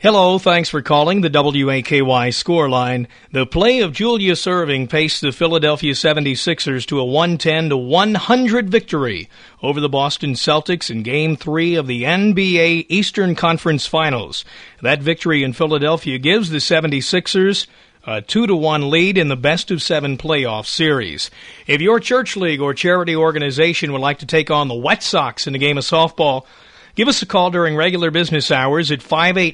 Hello, thanks for calling the WAKY scoreline. The play of Julius Erving paced the Philadelphia 76ers to a 110-100 victory over the Boston Celtics in Game 3 of the NBA Eastern Conference Finals. That victory in Philadelphia gives the 76ers a 2-1 lead in the best-of-7 playoff series. If your church league or charity organization would like to take on the Wet Sox in a game of softball, give us a call during regular business hours at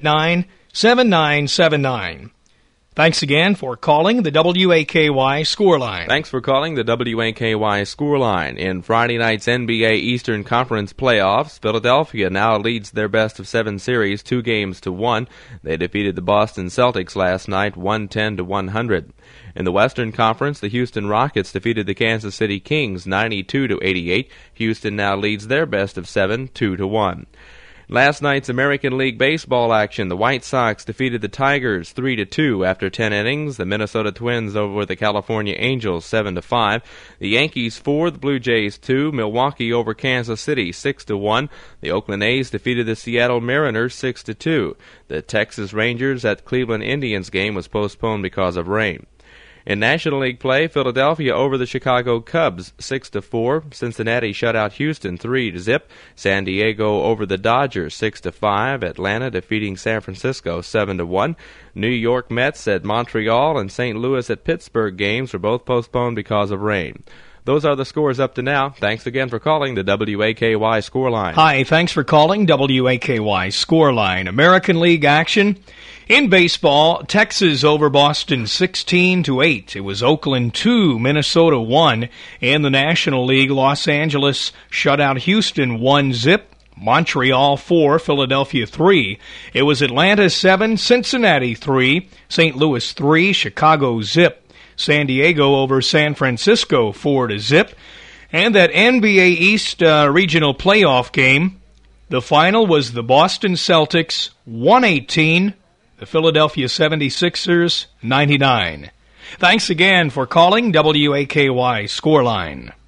589-7979. Thanks again for calling the WAKY scoreline. Thanks for calling the WAKY scoreline. In Friday night's NBA Eastern Conference playoffs, Philadelphia now leads their best-of-7 series 2-1. They defeated the Boston Celtics last night 110-100. In the Western Conference, the Houston Rockets defeated the Kansas City Kings 92-88. Houston now leads their best-of-7 2-1. Last night's American League Baseball action, the White Sox defeated the Tigers 3-2 after 10 innings. The Minnesota Twins over the California Angels 7-5. The Yankees 4, the Blue Jays 2. Milwaukee over Kansas City 6-1. The Oakland A's defeated the Seattle Mariners 6-2. The Texas Rangers at Cleveland Indians game was postponed because of rain. In National League play, Philadelphia over the Chicago Cubs 6-4. Cincinnati shut out Houston 3-0. San Diego over the Dodgers 6-5. Atlanta defeating San Francisco 7-1. New York Mets at Montreal and St. Louis at Pittsburgh games were both postponed because of rain. Those are the scores up to now. Thanks again for calling the WAKY scoreline. Hi, thanks for calling WAKY scoreline. American League action. In baseball, Texas over Boston 16-8. It was Oakland 2, Minnesota 1. In the National League, Los Angeles shut out Houston 1-0. Montreal 4, Philadelphia 3. It was Atlanta 7, Cincinnati 3, St. Louis 3, Chicago 0. San Diego over San Francisco 4-0. And that NBA East regional playoff game, the final was the Boston Celtics 118, the Philadelphia 76ers 99. Thanks again for calling WAKY scoreline.